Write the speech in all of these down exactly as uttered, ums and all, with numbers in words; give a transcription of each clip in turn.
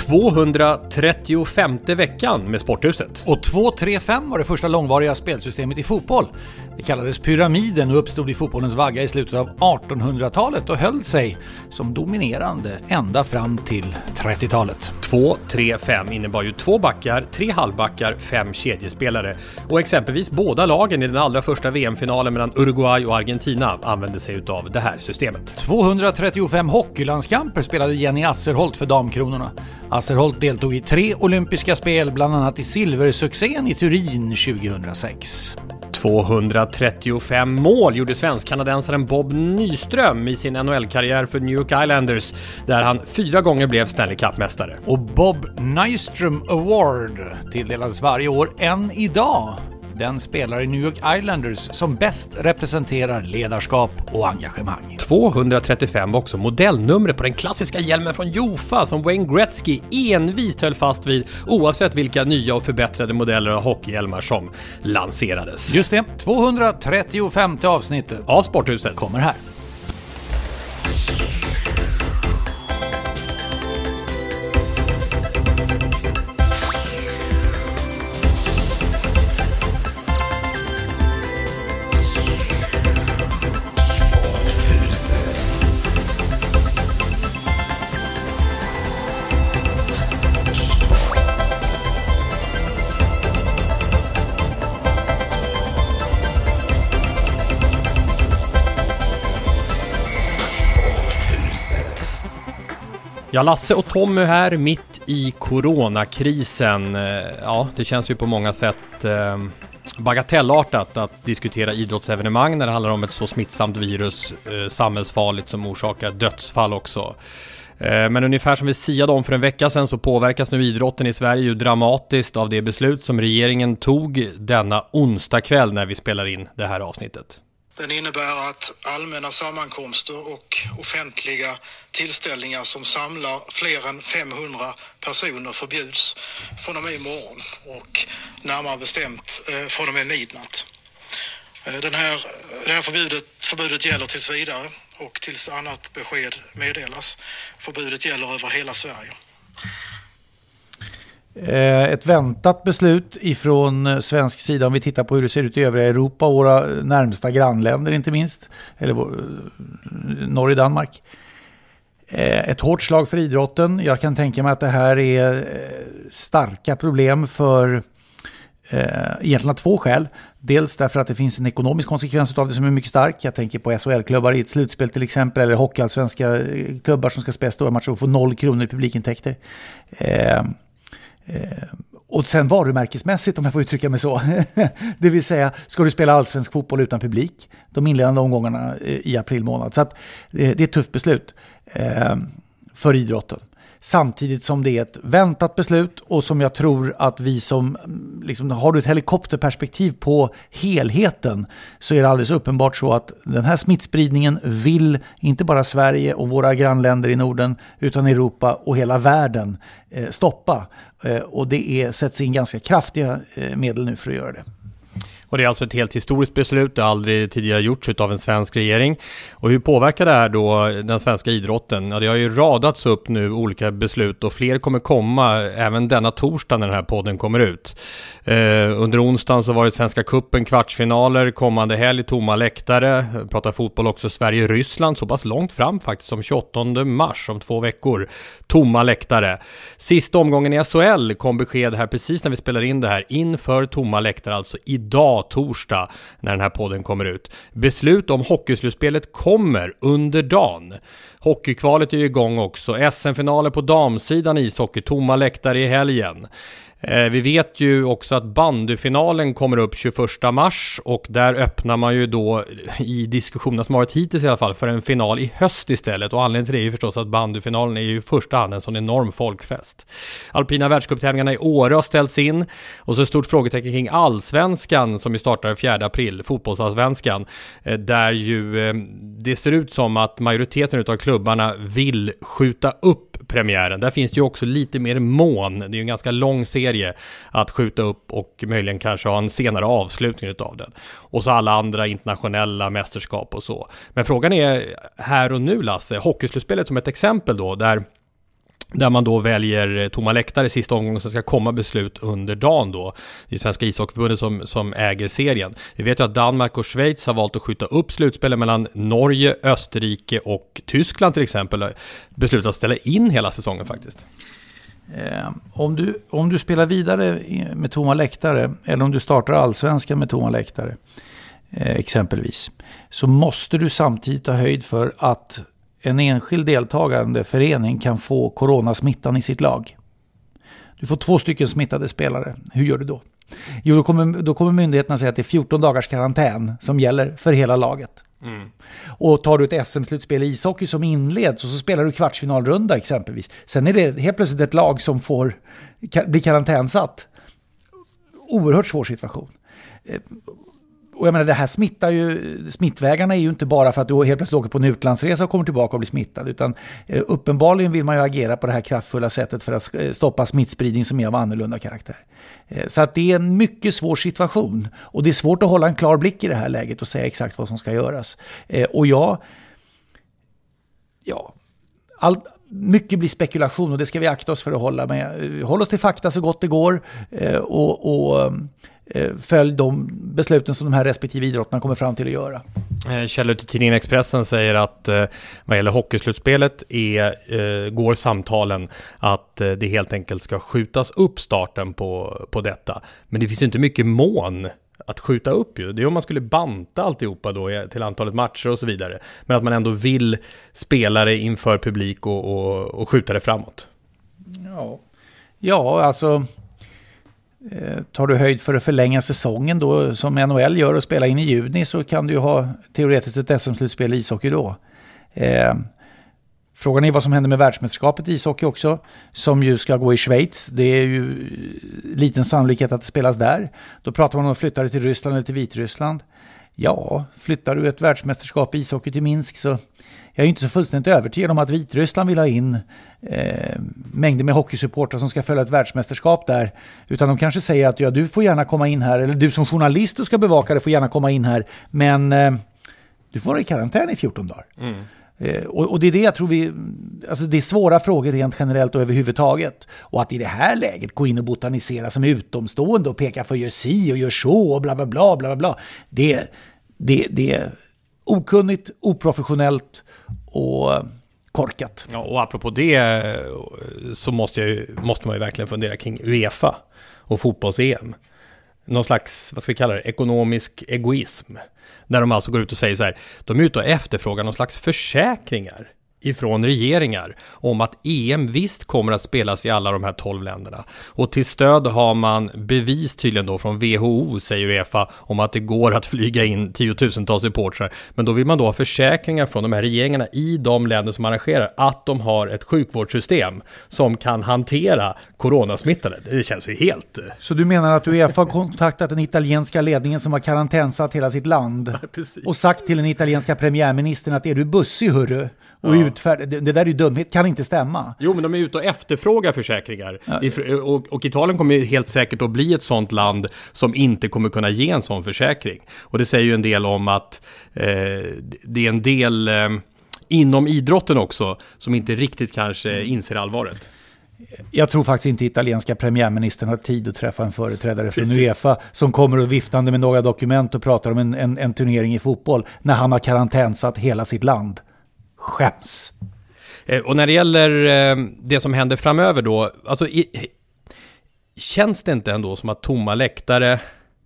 tvåhundratrettiofemte veckan med Sporthuset. Och två tre fem var det första långvariga spelsystemet i fotboll. Det kallades pyramiden och uppstod i fotbollens vagga i slutet av artonhundratalet och höll sig som dominerande ända fram till trettiotalet. två tre fem innebar ju två backar, tre halvbackar, fem kedjespelare. Och exempelvis båda lagen i den allra första V M-finalen mellan Uruguay och Argentina använde sig av det här systemet. tvåhundratrettiofem hockeylandskamper spelade Jenny Asserholt för damkronorna. Asserholt deltog i tre olympiska spel, bland annat i silversuccén i Turin tjugohundrasex. tvåhundratrettiofem mål gjorde svensk-kanadensaren Bob Nyström i sin N H L-karriär för New York Islanders, där han fyra gånger blev Stanley Cup-mästare. Och Bob Nyström Award tilldelas varje år än idag den spelare i New York Islanders som bäst representerar ledarskap och engagemang. tvåhundratrettiofem var också modellnumret på den klassiska hjälmen från Jofa som Wayne Gretzky envist höll fast vid oavsett vilka nya och förbättrade modeller av hockeyhjälmar som lanserades. Just det, tvåhundratrettiofemte avsnittet av Sporthuset kommer här. Ja, Lasse och Tommy här mitt i coronakrisen. Ja, det känns ju på många sätt eh, bagatellartat att diskutera idrottsevenemang när det handlar om ett så smittsamt virus, eh, samhällsfarligt, som orsakar dödsfall också. Eh, men ungefär som vi siade om för en vecka sedan så påverkas nu idrotten i Sverige ju dramatiskt av det beslut som regeringen tog denna onsdag kväll när vi spelar in det här avsnittet. Den innebär att allmänna sammankomster och offentliga tillställningar som samlar fler än femhundra personer förbjuds från och med imorgon och närmare bestämt eh, från och med midnatt. Eh, den här, det här förbudet, förbudet gäller tills vidare och tills annat besked meddelas. Förbudet gäller över hela Sverige. Ett väntat beslut ifrån svensk sida om vi tittar på hur det ser ut i övriga Europa och våra närmsta grannländer inte minst, eller Norge, Danmark. Ett hårt slag för idrotten. Jag kan tänka mig att det här är starka problem för egentligen två skäl. Dels därför att det finns en ekonomisk konsekvens av det som är mycket stark. Jag tänker på S H L-klubbar i ett slutspel till exempel, eller hockeyallsvenska klubbar som ska spela stora matcher och få noll kronor i publikintäkter. Och sen varumärkesmässigt, om jag får uttrycka mig så, det vill säga, ska du spela allsvensk fotboll utan publik de inledande omgångarna i april månad, så att det är ett tufft beslut för idrotten. Samtidigt som det är ett väntat beslut och som jag tror att vi som liksom, har du ett helikopterperspektiv på helheten, så är det alldeles uppenbart så att den här smittspridningen vill inte bara Sverige och våra grannländer i Norden utan Europa och hela världen eh, stoppa. Eh, och det är, sätts in ganska kraftiga eh, medel nu för att göra det. Och det är alltså ett helt historiskt beslut, det har aldrig tidigare gjorts av en svensk regering. Och hur påverkar det här då den svenska idrotten? Ja, det har ju radats upp nu olika beslut och fler kommer komma även denna torsdag när den här podden kommer ut. Eh, under onsdagen så var det Svenska Cupen kvartsfinaler, kommande helg tomma läktare, pratar fotboll också Sverige-Ryssland, så pass långt fram faktiskt som tjugoåttonde mars, om två veckor, tomma läktare. Sista omgången i S H L kom besked här precis när vi spelar in det här, inför tomma läktare, alltså idag torsdag när den här podden kommer ut. Beslut om hockeyslutspelet kommer under dagen. Hockeykvalet är ju igång också. S M-finaler på damsidan, ishockey, tomma läktare i helgen. Eh, vi vet ju också att bandyfinalen kommer upp tjugoförsta mars och där öppnar man ju då i diskussionerna som har varit hittills i alla fall för en final i höst istället, och anledningen till det är ju förstås att bandyfinalen är ju i första hand en sån enorm folkfest. Alpina världscuptävlingarna i Åre har ställts in och så stort frågetecken kring allsvenskan som ju startar fjärde april, fotbollsallsvenskan, eh, där ju eh, det ser ut som att majoriteten av klubbarna vill skjuta upp premiären. Där finns det ju också lite mer mån. Det är ju en ganska lång serie att skjuta upp och möjligen kanske ha en senare avslutning av den. Och så alla andra internationella mästerskap och så. Men frågan är här och nu, Lasse, hockeyslutspelet som ett exempel då, där Där man då väljer tomma läktare i sista omgången, så ska komma beslut under dagen då. Det är Svenska ishockeyförbundet som, som äger serien. Vi vet ju att Danmark och Schweiz har valt att skjuta upp slutspelet mellan Norge, Österrike och Tyskland till exempel. Beslutat att ställa in hela säsongen faktiskt. Eh, om, du, om du spelar vidare med tomma läktare, eller om du startar allsvenskan med tomma läktare eh, exempelvis, så måste du samtidigt ta höjd för att en enskild deltagande förening kan få coronasmittan i sitt lag. Du får två stycken smittade spelare. Hur gör du då? Jo, då kommer, då kommer myndigheterna säga att det är fjorton dagars karantän som gäller för hela laget. Mm. Och tar du ett S M-slutspel i ishockey som inleds och så spelar du kvartsfinalrunda exempelvis. Sen är det helt plötsligt ett lag som får bli karantänsatt. Oerhört svår situation. Och jag menar, det här smittar ju, smittvägarna är ju inte bara för att du helt plötsligt åker på en utlandsresa och kommer tillbaka och blir smittad, utan eh, uppenbarligen vill man ju agera på det här kraftfulla sättet för att stoppa smittspridning som är av annorlunda karaktär. Eh, så att det är en mycket svår situation, och det är svårt att hålla en klar blick i det här läget och säga exakt vad som ska göras. Eh, och jag, ja, allt, mycket blir spekulation, och det ska vi akta oss för att hålla med. Håll oss till fakta så gott det går, eh, och, och följ de besluten som de här respektive idrotterna kommer fram till att göra. Källor till tidningen Expressen säger att eh, vad gäller hockeyslutspelet är, eh, går samtalen att eh, det helt enkelt ska skjutas upp starten på, på detta. Men det finns ju inte mycket mån att skjuta upp ju. Det är om man skulle banta alltihopa då till antalet matcher och så vidare. Men att man ändå vill spela det inför publik och, och, och skjuta det framåt. Ja, ja alltså... Tar du höjd för att förlänga säsongen då, som N H L gör, och spela in i juni, så kan du ju ha teoretiskt ett S M-slutspel i ishockey då. Eh, frågan är vad som händer med världsmästerskapet i ishockey också, som ju ska gå i Schweiz. Det är ju liten sannolikhet att det spelas där. Då pratar man om att flytta det till Ryssland eller till Vitryssland. Ja, flyttar du ett världsmästerskap i ishockey till Minsk, så jag är inte så fullständigt övertygad om att Vitryssland vill ha in eh, mängder med hockeysupportrar som ska följa ett världsmästerskap där. Utan de kanske säger att ja, du får gärna komma in här, eller du som journalist och ska bevaka det får gärna komma in här, men eh, du får vara i karantän i fjorton dagar. Mm. Eh, och, och det är det jag tror vi, alltså det är svåra frågor rent generellt och överhuvudtaget. Och att i det här läget gå in och botanisera som utomstående och peka för gör si och gör så och bla bla bla bla bla. Det, det, det är okunnigt, oprofessionellt och korkat. Ja, och apropå det så måste, jag, måste man ju verkligen fundera kring UEFA och fotbolls-E M. Någon slags, vad ska vi kalla det, ekonomisk egoism. När de alltså går ut och säger så här, de är ute och efterfrågar någon slags försäkringar ifrån regeringar om att E M visst kommer att spelas i alla de här tolv länderna. Och till stöd har man bevis tydligen då från W H O, säger UEFA, om att det går att flyga in tiotusentals supportrar. Men då vill man då ha försäkringar från de här regeringarna i de länder som arrangerar att de har ett sjukvårdssystem som kan hantera coronasmittade. Det känns ju helt... Så du menar att UEFA har kontaktat den italienska ledningen som har karantänsatt hela sitt land och sagt till den italienska premiärministern att är du bussig hörru? Och ja. utfärd, det, det där är ju dumhet, kan inte stämma. Jo, men de är ute och efterfrågar försäkringar. Ja. Och, och Italien kommer ju helt säkert att bli ett sånt land som inte kommer kunna ge en sån försäkring. Och det säger ju en del om att eh, det är en del eh, inom idrotten också som inte riktigt kanske inser allvaret. Jag tror faktiskt inte italienska premiärministern har tid att träffa en företrädare från UEFA som kommer och viftande med några dokument och pratar om en, en, en turnering i fotboll när han har karantänsatt hela sitt land. Skäms. Och när det gäller det som händer framöver då, alltså i, känns det inte ändå som att tomma läktare,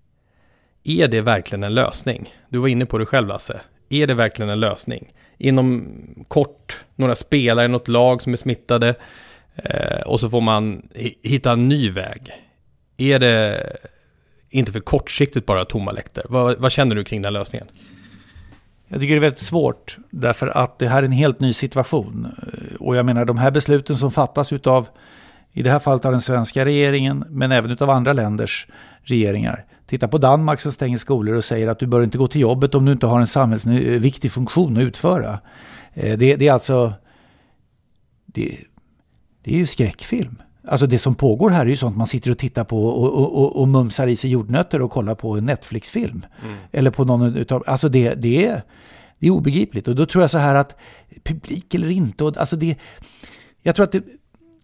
är det verkligen en lösning? Du var inne på det själv, Lasse. Är det verkligen en lösning? Inom kort, några spelare, något lag som är smittade eh, och så får man hitta en ny väg. Är det inte för kortsiktigt bara tomma läktare? Vad, vad känner du kring den lösningen? Jag tycker det är väldigt svårt därför att det här är en helt ny situation. Och jag menar de här besluten som fattas utav, i det här fallet av den svenska regeringen, men även utav andra länders regeringar. Titta på Danmark som stänger skolor och säger att du bör inte gå till jobbet om du inte har en samhällsviktig funktion att utföra. Det, det är alltså, det, det är ju skräckfilm. Alltså det som pågår här är ju sånt man sitter och tittar på och, och, och, och mumsar i sig jordnötter och kollar på en Netflix-film. Mm. Eller på någon utav, alltså det, det, är, det är obegripligt. Och då tror jag så här att publik eller inte, och, alltså det, jag tror att det,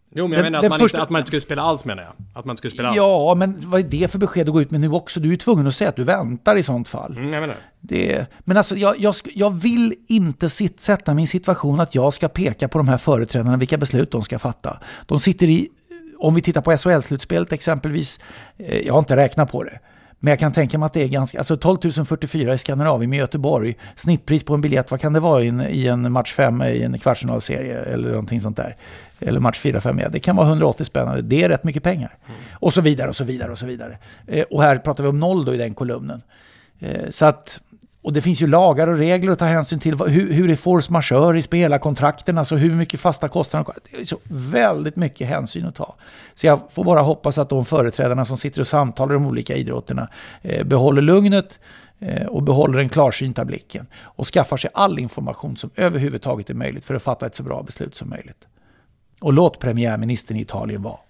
Jo, men jag den, menar att den man, första... inte, att man inte skulle spela alls, menar jag. Att man inte skulle spela alls. Ja, men vad är det för besked att gå ut med nu också? Du är ju tvungen att säga att du väntar i sånt fall. Mm, jag menar. Det, men alltså, jag, jag, jag vill inte sit, sätta min situation att jag ska peka på de här företrädarna vilka beslut de ska fatta. De sitter i, om vi tittar på S H L-slutspelet exempelvis, eh, jag har inte räknat på det. Men jag kan tänka mig att det är ganska, alltså tolv tusen fyrtiofyra i Skandinavien med Göteborg. Snittpris på en biljett, vad kan det vara i en, i en match fem i en kvartsfinalserie eller någonting sånt där. Eller match fyra fem, ja, det kan vara hundraåttio spännande. Det är rätt mycket pengar. Mm. Och så vidare och så vidare och så vidare. Eh, och här pratar vi om noll då i den kolumnen. Eh, så att, och det finns ju lagar och regler att ta hänsyn till. Hur, hur är force majeure i spelarkontrakten? Alltså hur mycket fasta kostnader? Det är så väldigt mycket hänsyn att ta. Så jag får bara hoppas att de företrädarna som sitter och samtalar om olika idrotterna eh, behåller lugnet eh, och behåller den klarsynta blicken. Och skaffar sig all information som överhuvudtaget är möjligt för att fatta ett så bra beslut som möjligt. Och låt premiärministern i Italien vara.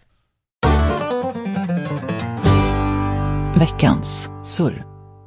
Veckans surr.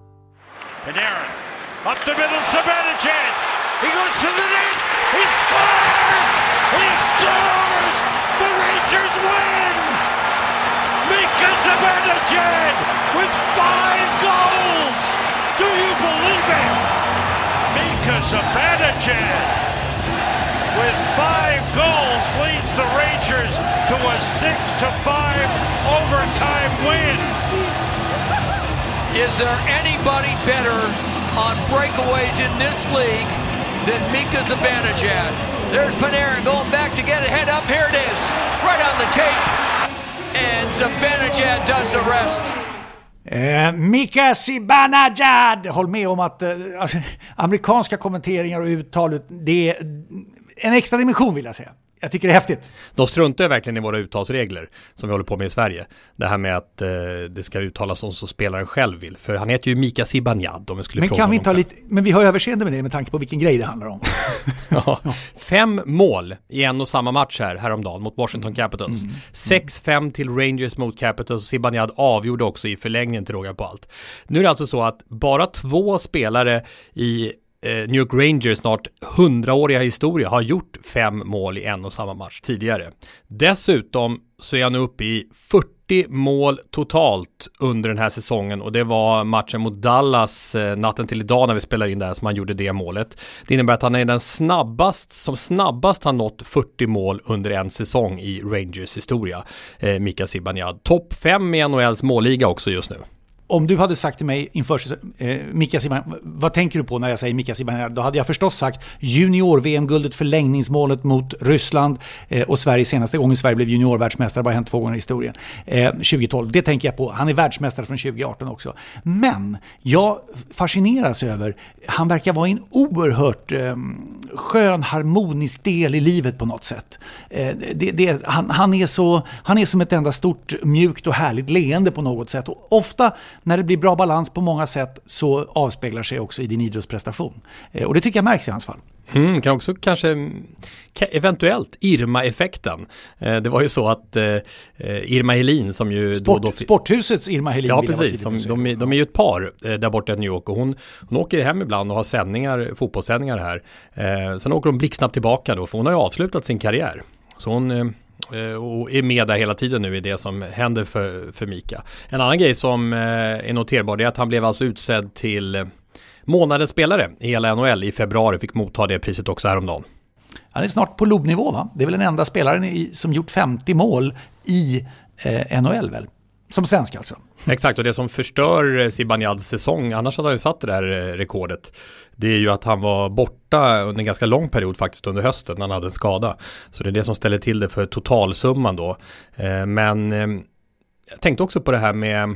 Up the middle, Zibanejad. He goes to the net. He scores! He scores! The Rangers win! Mika Zibanejad with five goals! Do you believe it? Mika Zibanejad with five goals leads the Rangers to a six to five overtime win. Is there anybody better on breakaways in this league than Mika Zibanejad? There's Panarin going back to get it, head up, here it is, right on the tape, and Zibanejad does the rest. Eh, Mika Zibanejad, håll med om att eh, alltså, amerikanska kommenteringar och uttal, det är en extra dimension vill jag säga. Jag tycker det är häftigt. De struntar verkligen i våra uttalsregler som vi håller på med i Sverige. Det här med att eh, det ska uttalas som så spelaren själv vill. För han heter ju Mika Zibanejad om vi skulle men fråga kan vi inte ha själv. lite, men vi har överseende med det med tanke på vilken grej det handlar om. ja. Fem mål i en och samma match här häromdagen mot Washington Capitals. Mm. sex fem till Rangers mot Capitals. Zibanejad avgjorde också i förlängningen till råga på allt. Nu är det alltså så att bara två spelare i New York Rangers snart hundraåriga historia har gjort fem mål i en och samma match tidigare. Dessutom så är han uppe i fyrtio mål totalt under den här säsongen och det var matchen mot Dallas eh, natten till idag när vi spelar in där som han gjorde det målet. Det innebär att han är den snabbast som snabbast har nått fyrtio mål under en säsong i Rangers historia. Eh, Mika Zibanejad. Topp fem i N H L:s målliga också just nu. Om du hade sagt till mig inför eh, Mika Zibanejad, vad tänker du på när jag säger Mika Zibanejad? Då hade jag förstås sagt junior-V M-guldet, förlängningsmålet mot Ryssland eh, och Sverige senaste gången Sverige blev junior-världsmästare, bara hänt två gånger i historien. Eh, tjugo tolv, det tänker jag på. Han är världsmästare från tjugo arton också. Men jag fascineras över, han verkar vara en oerhört eh, skön, harmonisk del i livet på något sätt. Eh, det, det, han, han, är så, han är som ett enda stort, mjukt och härligt leende på något sätt. Och ofta när det blir bra balans på många sätt så avspeglar sig också i din idrottsprestation. Eh, och det tycker jag märks i hans fall. Mm, kan också kanske eventuellt Irma-effekten. Eh, det var ju så att eh, Irma Helin som ju Sport, då, då Sporthusets Irma Helin. Ja, precis. Som, de, är, de är ju ett par eh, där borta i New York och hon, hon åker hem ibland och har sändningar, fotbollssändningar här. Eh, sen åker hon blixtsnabbt tillbaka då för hon har ju avslutat sin karriär. Så hon eh, och är med där hela tiden nu i det som händer för, för Mika. En annan grej som eh, är noterbar är att han blev alltså utsedd till eh, månadens spelare i hela N H L i februari, fick motta det priset också häromdagen. Han är snart på Lob-nivå, va? Det är väl den enda spelaren i, som gjort femtio mål i eh, N H L väl? Som svensk alltså. Exakt, och det som förstör Zibanejads säsong, annars hade han ju satt det där rekordet, det är ju att han var borta under en ganska lång period faktiskt under hösten när han hade en skada. Så det är det som ställer till det för totalsumman då. Men jag tänkte också på det här med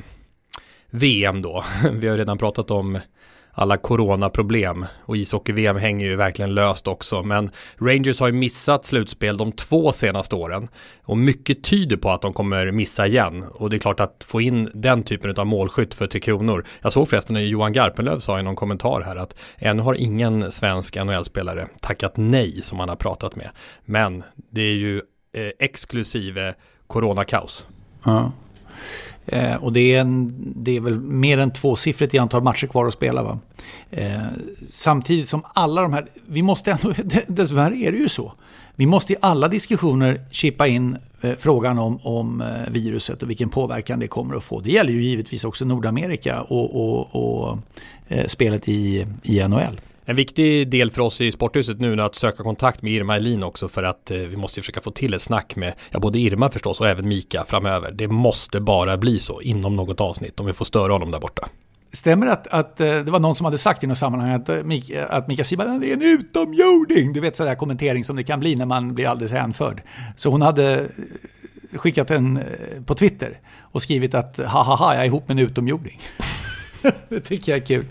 V M då. Vi har ju redan pratat om alla coronaproblem och ishockey-V M hänger ju verkligen löst också. Men Rangers har ju missat slutspel de två senaste åren och mycket tyder på att de kommer missa igen. Och det är klart att få in den typen av målskytt för Tre Kronor. Jag såg förresten när Johan Garpenlöv sa i någon kommentar här att ännu har ingen svensk N H L-spelare tackat nej som han har pratat med. Men det är ju eh, exklusive coronakaos. Ja. Eh, och det är, en, det är väl mer än tvåsiffrigt i antal matcher kvar att spela, va? Eh, samtidigt som alla de här, vi måste ändå, dessvärre är det ju så. Vi måste i alla diskussioner chippa in eh, frågan om, om eh, viruset och vilken påverkan det kommer att få. Det gäller ju givetvis också Nordamerika och, och, och eh, spelet i, i N H L. En viktig del för oss i Sporthuset nu är att söka kontakt med Irma Elin också, för att eh, vi måste försöka få till ett snack med ja, både Irma förstås och även Mika framöver. Det måste bara bli så inom något avsnitt om vi får störa honom där borta. Stämmer att, att det var någon som hade sagt i något sammanhang att, Mika, att Mika Zibanejad är en utomjording. Du vet sådär kommentering som det kan bli när man blir alldeles hänförd. Så hon hade skickat en på Twitter och skrivit att ha ha ha, jag är ihop med en utomjording. Det tycker jag är kul.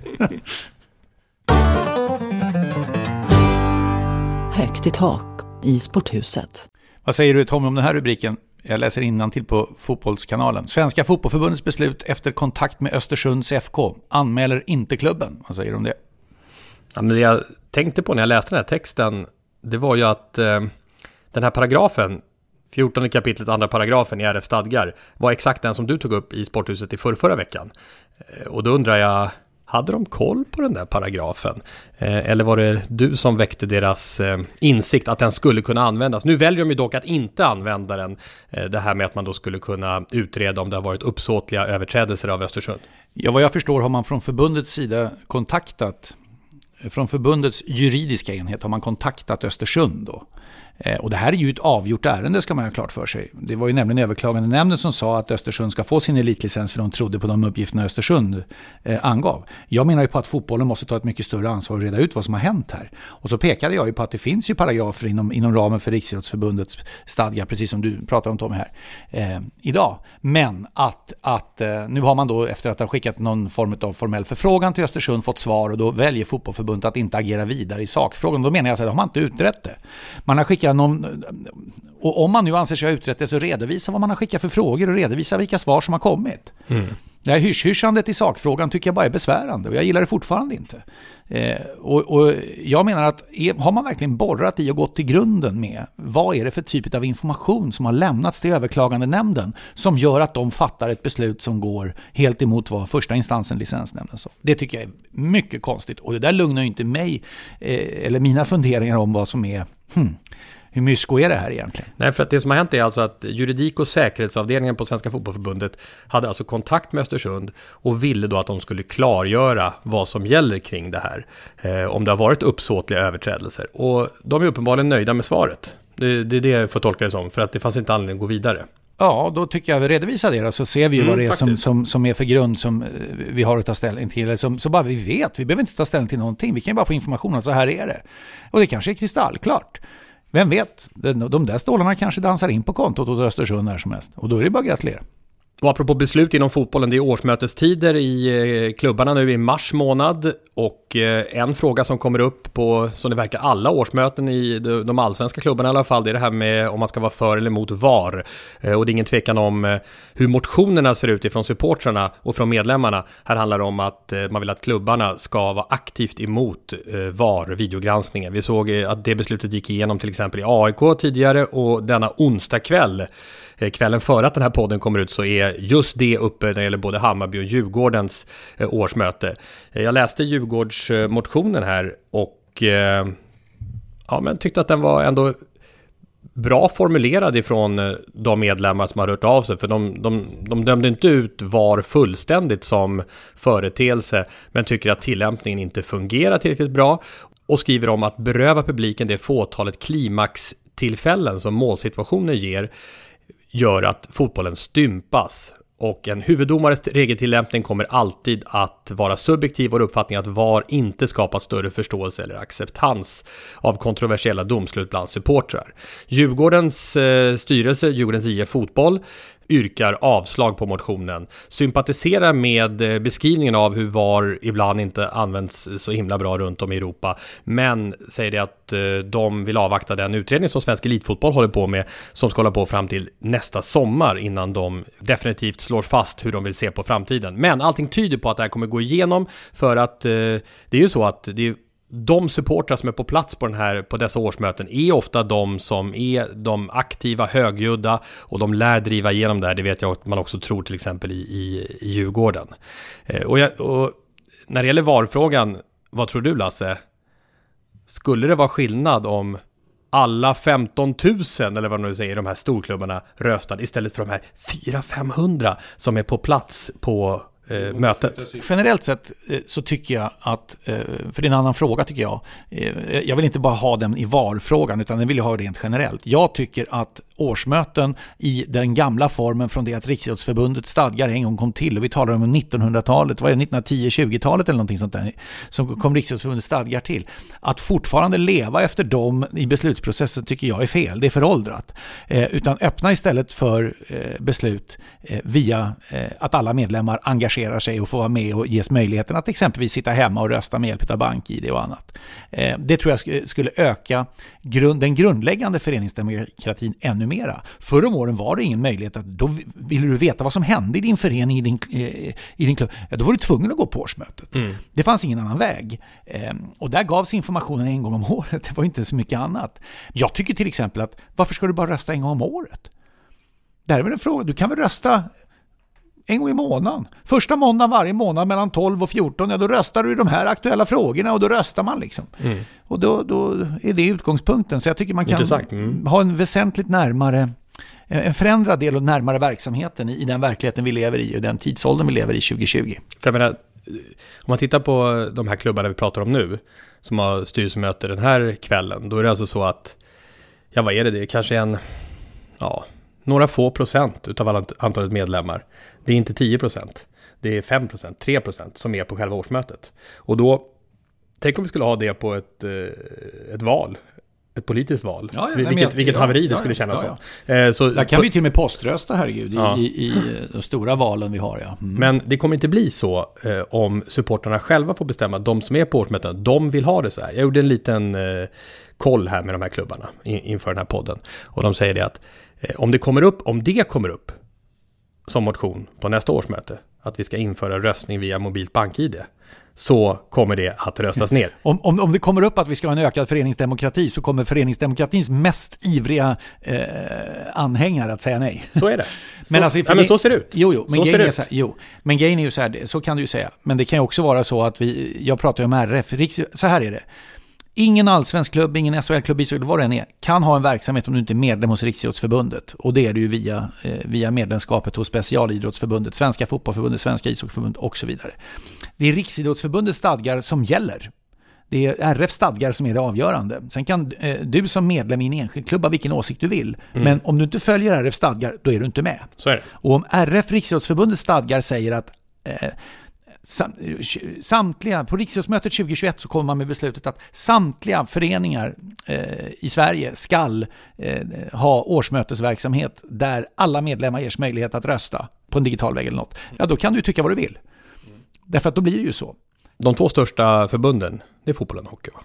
Högt i tak i Sporthuset. Vad säger du, Tom, om den här rubriken? Jag läser innantill på Fotbollskanalen. Svenska fotbollförbundets beslut efter kontakt med Östersunds F K anmäler inte klubben. Vad säger du om det? Ja, men det jag tänkte på när jag läste den här texten, det var ju att eh, den här paragrafen, fjortonde kapitlet, andra paragrafen i R F stadgar, var exakt den som du tog upp i Sporthuset i förra, förra veckan. Eh, och då undrar jag, hade de koll på den där paragrafen? Eh, eller var det du som väckte deras eh, insikt att den skulle kunna användas? Nu väljer de ju dock att inte använda den. Eh, det här med att man då skulle kunna utreda om det har varit uppsåtliga överträdelser av Östersund. Ja, vad jag förstår har man från förbundets sida kontaktat, från förbundets juridiska enhet har man kontaktat Östersund då. Och det här är ju ett avgjort ärende, ska man ha klart för sig. Det var ju nämligen överklagande nämnden som sa att Östersund ska få sin elitlicens för de trodde på de uppgifterna Östersund eh, angav. Jag menar ju på att fotbollen måste ta ett mycket större ansvar och reda ut vad som har hänt här. Och så pekade jag ju på att det finns ju paragrafer inom, inom ramen för Riksidrottsförbundets stadgar, precis som du pratar om, Tom, här eh, idag. Men att, att eh, nu har man då efter att ha skickat någon form av formell förfrågan till Östersund fått svar, och då väljer fotbollförbundet att inte agera vidare i sakfrågan. Då menar jag att de har inte utrett det. Man har skickat någon, och om man nu anser sig ha utrett det, så redovisa vad man har skickat för frågor och redovisa vilka svar som har kommit. Mm. Det här hysch-hyschandet i sakfrågan tycker jag bara är besvärande, och jag gillar det fortfarande inte. Eh, och, och jag menar att är, har man verkligen borrat i och gått till grunden med vad är det för typ av information som har lämnats till överklagande nämnden som gör att de fattar ett beslut som går helt emot vad första instansen, licensnämnden, sa. Det tycker jag är mycket konstigt, och det där lugnar ju inte mig eh, eller mina funderingar om vad som är hmm, hur mysko är det här egentligen? Nej, för att det som har hänt är alltså att juridik- och säkerhetsavdelningen på Svenska fotbollförbundet hade alltså kontakt med Östersund och ville då att de skulle klargöra vad som gäller kring det här. Eh, om det har varit uppsåtliga överträdelser. Och de är uppenbarligen nöjda med svaret. Det, det är det jag får tolka det som, för att det fanns inte anledning att gå vidare. Ja, då tycker jag vi redovisar det, så ser vi ju mm, vad det är som, som, som är för grund som vi har att ta ställning till. Som, så bara vi vet, vi behöver inte ta ställning till någonting. Vi kan bara få information om att så här är det. Och det kanske är kristallklart. Vem vet, de, de där stålarna kanske dansar in på kontot hos Östersund när som helst. Och då är det bara att gratulera. Och apropå beslut inom fotbollen, det är årsmötestider i klubbarna nu i mars månad, och en fråga som kommer upp på, som det verkar, alla årsmöten i de allsvenska klubbarna i alla fall, det är det här med om man ska vara för eller emot V A R. Och det är ingen tvekan om hur motionerna ser ut ifrån supportrarna och från medlemmarna. Här handlar det om att man vill att klubbarna ska vara aktivt emot V A R, videogranskningen. Vi såg att det beslutet gick igenom till exempel i A I K tidigare, och denna onsdag kväll, kvällen före att den här podden kommer ut, så är just det uppe när det gäller både Hammarby och Djurgårdens eh, årsmöte. Eh, jag läste Djurgårds eh, motionen här och eh, ja, men tyckte att den var ändå bra formulerad ifrån eh, de medlemmar som har rört av sig, för de, de, de dömde inte ut V A R fullständigt som företeelse, men tycker att tillämpningen inte fungerar tillräckligt bra, och skriver om att beröva publiken det fåtalet klimaxtillfällen som målsituationer ger gör att fotbollen stympas, och en huvuddomares regeltillämpning kommer alltid att vara subjektiv, och uppfattning att V A R inte skapar större förståelse eller acceptans av kontroversiella domslut bland supportrar. Djurgårdens eh, styrelse, Djurgårdens I F Fotboll, yrkar avslag på motionen, sympatiserar med beskrivningen av hur V A R ibland inte används så himla bra runt om i Europa, men säger det att de vill avvakta den utredning som Svensk Elitfotboll håller på med, som ska hålla på fram till nästa sommar, innan de definitivt slår fast hur de vill se på framtiden. Men allting tyder på att det här kommer gå igenom, för att det är ju så att det är de supportrar som är på plats på, den här, på dessa årsmöten är ofta de som är de aktiva, högljudda, och de lär driva igenom det här. Det vet jag att man också tror till exempel i, i, i Djurgården. Eh, och, jag, och när det gäller V A R-frågan, vad tror du, Lasse? Skulle det vara skillnad om alla femton tusen, eller vad man nu säger, de här storklubbarna röstade istället för de här fyra till femhundra som är på plats på eh, mötet? Generellt sett eh, så tycker jag att, eh, för det är en annan fråga tycker jag, eh, jag vill inte bara ha den i V A R-frågan, utan den vill jag ha rent generellt. Jag tycker att årsmöten i den gamla formen från det att Riksidrottsförbundet stadgar en gång kom till, och vi talar om nittonhundratalet, vad är det, nittonhundratio tjugotalet eller någonting sånt där, som kom Riksidrottsförbundet stadgar till. Att fortfarande leva efter dem i beslutsprocessen tycker jag är fel, det är föråldrat. Eh, utan öppna istället för eh, beslut eh, via eh, att alla medlemmar engagerar sig och får vara med och ges möjligheten att exempelvis sitta hemma och rösta med hjälp av BankID och annat. Eh, det tror jag sk- skulle öka grund, den grundläggande föreningsdemokratin ännu mera. Förr om åren var det ingen möjlighet att då ville du veta vad som hände i din förening, i din, i din klubb. Ja, då var du tvungen att gå på årsmötet. Mm. Det fanns ingen annan väg. Eh, och där gavs informationen en gång om året. Det var inte så mycket annat. Jag tycker till exempel att varför ska du bara rösta en gång om året? Det här är väl en fråga. Du kan väl rösta en gång i månaden. Första måndagen varje månad mellan tolv och fjorton, ja, då röstar du i de här aktuella frågorna och då röstar man liksom. Mm. Och då, då är det utgångspunkten. Så jag tycker man kan mm. ha en väsentligt närmare, en förändrad del och närmare verksamheten i, i den verkligheten vi lever i och den tidsåldern vi lever i tjugo tjugo. För jag menar, om man tittar på de här klubbarna vi pratar om nu, som har styrelsemöte den här kvällen, då är det alltså så att, ja vad är det, det är kanske en, ja, några få procent utav antalet medlemmar. Det är inte tio procent. Det är fem procent, tre procent som är på själva årsmötet. Och då, tänk om vi skulle ha det på ett, ett val. Ett politiskt val. Ja, ja, vilket vilket ja, haveri det ja, skulle kännas ja, ja. som. Så, där kan på, vi till och med poströsta, herregud, ja. i, i, i de stora valen vi har. Ja. Mm. Men det kommer inte bli så eh, om supporterna själva får bestämma. De som är på årsmötena, de vill ha det så här. Jag gjorde en liten eh, koll här med de här klubbarna in, inför den här podden. Och de säger det att eh, om det kommer upp, om det kommer upp som motion på nästa årsmöte, att vi ska införa röstning via mobilt BankID, så kommer det att röstas ner. Om, om, om det kommer upp att vi ska ha en ökad föreningsdemokrati, så kommer föreningsdemokratins mest ivriga eh, anhängare att säga nej. Så är det. Så, men, alltså, ja, men så ser det ut. Jo, jo, men så ser det ut. Så här, jo, men grejen är ju så här, så kan du ju säga. Men det kan ju också vara så att vi, jag pratar ju om R F, Riks, så här är det. Ingen allsvensk klubb, ingen S H L-klubb, vad det än är, kan ha en verksamhet om du inte är medlem hos Riksidrottsförbundet. Och det är det ju via, eh, via medlemskapet hos Specialidrottsförbundet, Svenska fotbollförbundet, Svenska ishockeyförbundet och så vidare. Det är Riksidrottsförbundets stadgar som gäller. Det är R F stadgar som är det avgörande. Sen kan eh, du som medlem i en enskild klubb ha vilken åsikt du vill. Mm. Men om du inte följer R F stadgar, då är du inte med. Så är det. Och om R F, Riksidrottsförbundets stadgar, säger att eh, samtliga, på Riksidrottsmötet tjugo tjugoett så kommer man med beslutet att samtliga föreningar eh, i Sverige skall eh, ha årsmötesverksamhet där alla medlemmar ges möjlighet att rösta på en digital väg eller något. Ja, då kan du tycka vad du vill. Därför att då blir det ju så. De två största förbunden, det är fotbollen och hockey, va?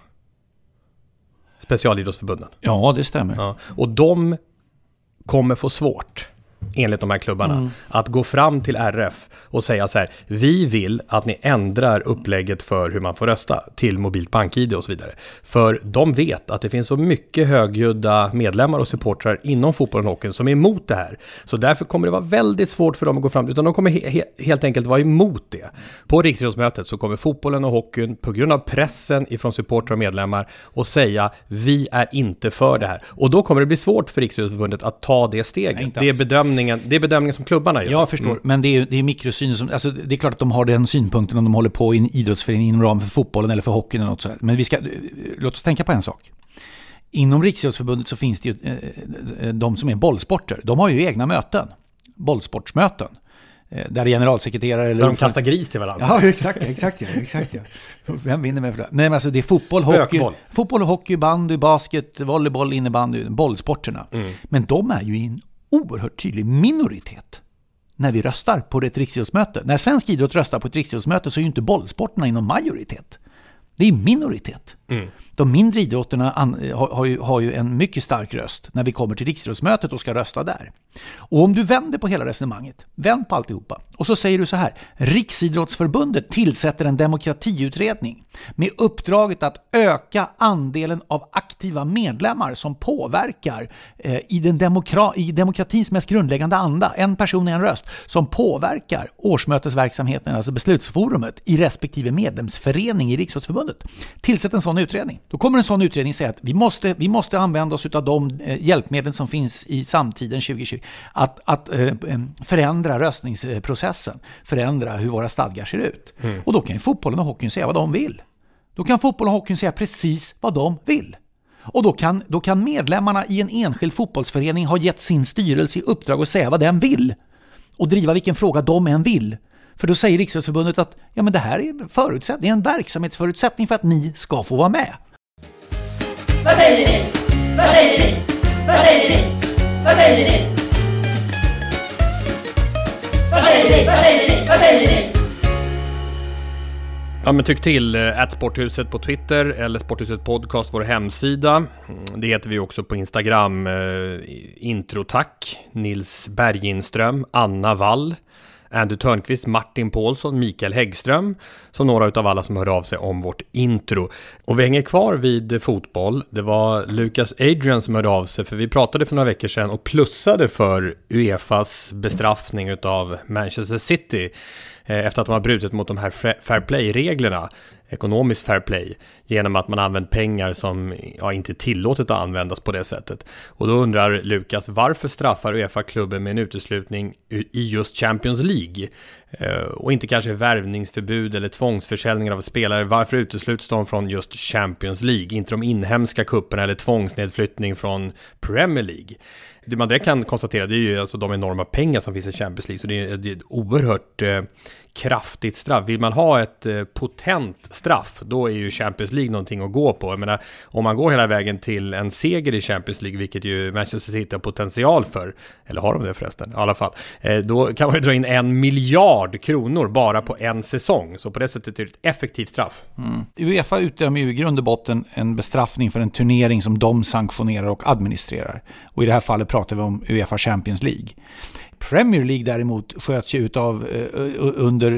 Specialidrottsförbunden. Ja, det stämmer. Ja. Och de kommer få svårt, enligt de här klubbarna, mm. att gå fram till R F och säga så här: vi vill att ni ändrar upplägget för hur man får rösta till mobilt BankID och så vidare. För de vet att det finns så mycket högljudda medlemmar och supportrar inom fotbollen och hockeyn som är emot det här. Så därför kommer det vara väldigt svårt för dem att gå fram, utan de kommer he- helt enkelt vara emot det. På Riksidrottsmötet så kommer fotbollen och hockeyn på grund av pressen ifrån supportrar och medlemmar och säga: vi är inte för det här. Och då kommer det bli svårt för Riksidrottsförbundet att ta det steget. Nej, det är bedömningen Det är bedömningen som klubbarna gör. Jag förstår, mm. men det är, det är mikrosyn som, alltså det är klart att de har den synpunkten om de håller på i en idrottsförening inom ramen för fotbollen eller för hockeyn eller något så här. Men vi ska, låt oss tänka på en sak. Inom Riksidrottsförbundet så finns det ju eh, de som är bollsporter. De har ju egna möten, bollsportsmöten. Där generalsekreterare eller där de kastar gris till varandra. Ja, exakt, exakt, ja, exakt ja. Vem vinner med för det? Nej, men alltså det är fotboll, hockey, fotboll, hockey, bandy, basket, volleyboll, innebandy, bollsporterna. Mm. Men de är ju i en oerhört tydlig minoritet när vi röstar på ett riksidrottsmöte. När svensk idrott röstar på ett riksidrottsmöte så är ju inte bollsporterna inom majoritet. Det är minoritet. Mm. De mindre idrotterna an, har, har, ju, har ju en mycket stark röst när vi kommer till riksidrottsmötet och ska rösta där. Och om du vänder på hela resonemanget, vänd på alltihopa, och så säger du så här: Riksidrottsförbundet tillsätter en demokratiutredning med uppdraget att öka andelen av aktiva medlemmar som påverkar eh, i, den demokra- i demokratins mest grundläggande anda, en person är en röst, som påverkar årsmötesverksamheten, alltså beslutsforumet i respektive medlemsförening i Riksidrottsförbundet. Tillsätt en sån utredning. Då kommer en sån utredning säga att vi måste, vi måste använda oss av de eh, hjälpmedel som finns i samtiden tjugo tjugo att, att eh, förändra röstningsprocessen, förändra hur våra stadgar ser ut. Mm. Och då kan ju fotbollen och hockeyn säga vad de vill. Då kan fotbollen och hockeyn säga precis vad de vill. Och då kan, då kan medlemmarna i en enskild fotbollsförening ha gett sin styrelse i uppdrag att säga vad den vill. Och driva vilken fråga de än vill. För då säger Riksidrottsförbundet att ja, men det här är förutsättning, en verksamhetsförutsättning för att ni ska få vara med. Vad säger ni? Vad säger ni? Vad säger ni? Vad säger ni? Vad säger ni? Vad säger ni? Vad säger ni? Ja, men tyck till at Sporthuset på Twitter eller Sporthuset Podcast, vår hemsida. Det heter vi också på Instagram. Introtack, Nils Berginström, Anna Wall, Andy Törnqvist, Martin Paulsson, Mikael Häggström, som några utav alla som hörde av sig om vårt intro. Och vi hänger kvar vid fotboll. Det var Lucas Adrian som hörde av sig, för vi pratade för några veckor sedan och plussade för UEFAs bestraffning utav Manchester City efter att de har brutit mot de här fair play-reglerna, ekonomiskt fair play, genom att man använt pengar som ja, inte är tillåtet att användas på det sättet. Och då undrar Lukas, varför straffar UEFA-klubben med en uteslutning i just Champions League och inte kanske värvningsförbud eller tvångsförsäljningar av spelare? Varför utesluts de från just Champions League, inte de inhemska kupperna eller tvångsnedflyttning från Premier League? Det man direkt kan konstatera, det är ju alltså de enorma pengar som finns i Champions League, så det är, det är ett oerhört eh, kraftigt straff. Vill man ha ett eh, potent straff, då är ju Champions League någonting att gå på. Jag menar, om man går hela vägen till en seger i Champions League, vilket ju Manchester City har potential för, eller har de det förresten, i alla fall, eh, då kan man ju dra in en miljard kronor bara på en säsong. Så på det sättet är det ett effektivt straff. Mm. UEFA utdömer ju i grund och botten en bestraffning för en turnering som de sanktionerar och administrerar. Och i det här fallet pratar vi om UEFA Champions League. Premier League däremot sköts ju utav uh, under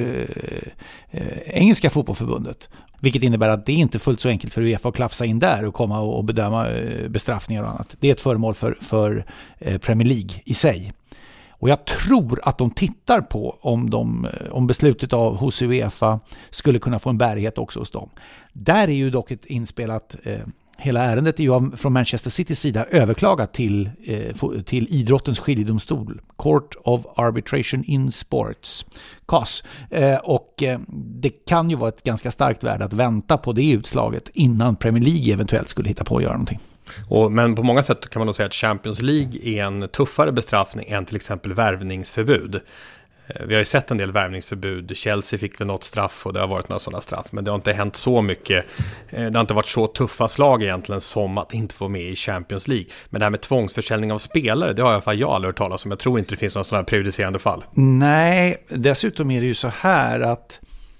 uh, uh, engelska fotbollförbundet. Vilket innebär att det är inte fullt så enkelt för UEFA att klafsa in där och komma och bedöma uh, bestraffningar och annat. Det är ett föremål för, för uh, Premier League i sig. Och jag tror att de tittar på om, de, om beslutet av hos UEFA skulle kunna få en bärighet också hos dem. Där är ju dock ett inspelat... Uh, Hela ärendet är ju från Manchester Citys sida överklagat till, eh, till idrottens skiljedomstol, Court of Arbitration in Sports, C A S. Eh, och eh, det kan ju vara ett ganska starkt värde att vänta på det utslaget innan Premier League eventuellt skulle hitta på att göra någonting. Och, men på många sätt kan man nog säga att Champions League är en tuffare bestraffning än till exempel värvningsförbud. Vi har ju sett en del värvningsförbud. Chelsea fick väl något straff och det har varit några sådana straff. Men det har inte hänt så mycket. Det har inte varit så tuffa slag egentligen som att inte få med i Champions League. Men det här med tvångsförsäljning av spelare, det har jag för jag aldrig hört talas om. Jag tror inte det finns några sådana här prejudicerande fall. Nej, dessutom är det ju så här att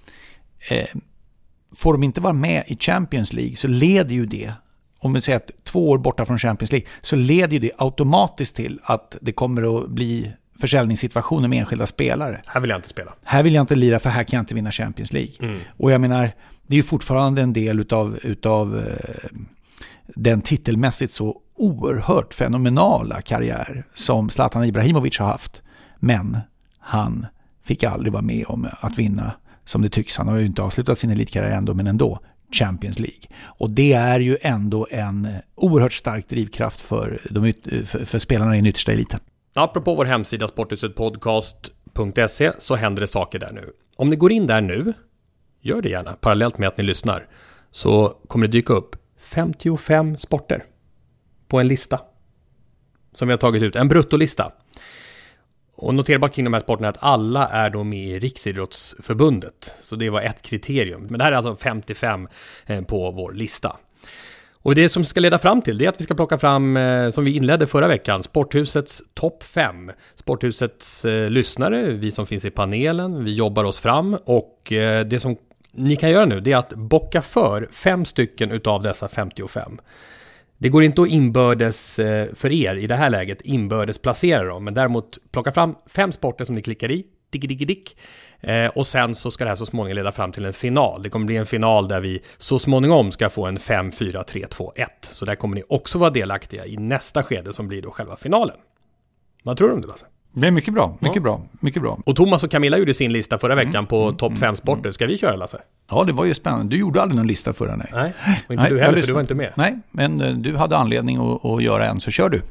eh, får de inte vara med i Champions League så leder ju det, om vi säger att två år borta från Champions League, så leder ju det automatiskt till att det kommer att bli försäljningssituationer med enskilda spelare. Här vill jag inte spela. Här vill jag inte lira, för här kan jag inte vinna Champions League. Mm. Och jag menar, det är ju fortfarande en del utav, utav eh, den titelmässigt så oerhört fenomenala karriär som Zlatan Ibrahimovic har haft. Men han fick aldrig vara med om att vinna, som det tycks. Han har ju inte avslutat sin elitkarriär ändå, men ändå Champions League. Och det är ju ändå en oerhört stark drivkraft för, de, för, för spelarna i den yttersta eliten. Apropå vår hemsida sporthusetpodcast punkt se så händer det saker där nu. Om ni går in där nu, gör det gärna parallellt med att ni lyssnar, så kommer det dyka upp femtiofem sporter på en lista som vi har tagit ut, en bruttolista. Och noterbart kring de här sporterna är att alla är då med i Riksidrottsförbundet. Så det var ett kriterium. Men det här är alltså femtiofem på vår lista. Och det som ska leda fram till det är att vi ska plocka fram, som vi inledde förra veckan, Sporthusets topp fem. Sporthusets eh, lyssnare, vi som finns i panelen, vi jobbar oss fram. Och eh, det som ni kan göra nu, det är att bocka för fem stycken utav dessa femtiofem. Det går inte att inbördes för er i det här läget inbördes placera dem, men däremot plocka fram fem sporter som ni klickar i, dick, dick, dick. Eh, och sen så ska det här så småningom leda fram till en final. Det kommer bli en final där vi så småningom ska få en fem, fyra, tre, två, ett. Så där kommer ni också vara delaktiga i nästa skede som blir då själva finalen. Vad tror du om det, Lasse? Det är mycket bra, mycket ja. bra, mycket bra. Och Thomas och Camilla gjorde sin lista förra veckan mm, på mm, topp fem sporter. Ska vi köra, Lasse? Ja, det var ju spännande. Du gjorde aldrig någon lista förra, nej. Nej, och inte nej, du heller, för du var inte med. Nej, men uh, du hade anledning att, att göra en, så kör du.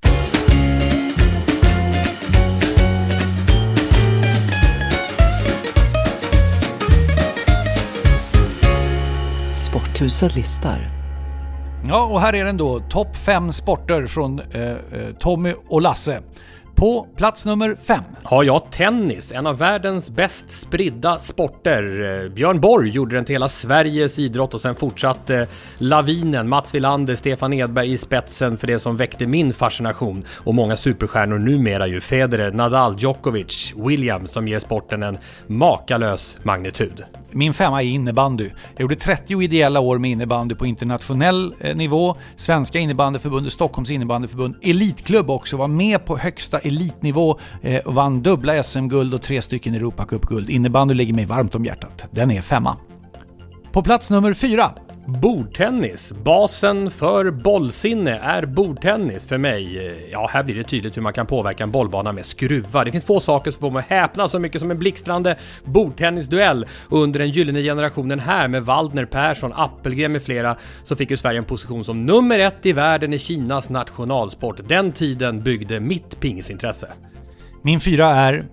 Sporthuset listar. Ja, och här är den då. Topp fem sporter från eh, Tommy och Lasse. På plats nummer fem har jag tennis, en av världens bäst spridda sporter. Björn Borg gjorde den till hela Sveriges idrott och sen fortsatte lavinen. Mats Wilander, Stefan Edberg i spetsen för det som väckte min fascination. Och många superstjärnor numera ju. Federer, Nadal, Djokovic, Williams som ger sporten en makalös magnitud. Min femma är innebandy. Jag gjorde trettio ideella år med innebandy på internationell eh, nivå. Svenska innebandyförbundet, Stockholms innebandyförbund, elitklubb också, var med på högsta elitnivå eh, och vann dubbla S M-guld och tre stycken Europacupguld. Innebandy ligger mig varmt om hjärtat. Den är femma. På plats nummer fyra. Bordtennis. Basen för bollsinne är bordtennis för mig. Ja, här blir det tydligt hur man kan påverka en bollbana med skruvar. Det finns få saker som får mig häpna så mycket som en blixtrande bordtennisduell. Under den gyllene generationen här med Waldner, Persson, Appelgren med flera så fick ju Sverige en position som nummer ett i världen i Kinas nationalsport. Den tiden byggde mitt pingisintresse. Min fyra är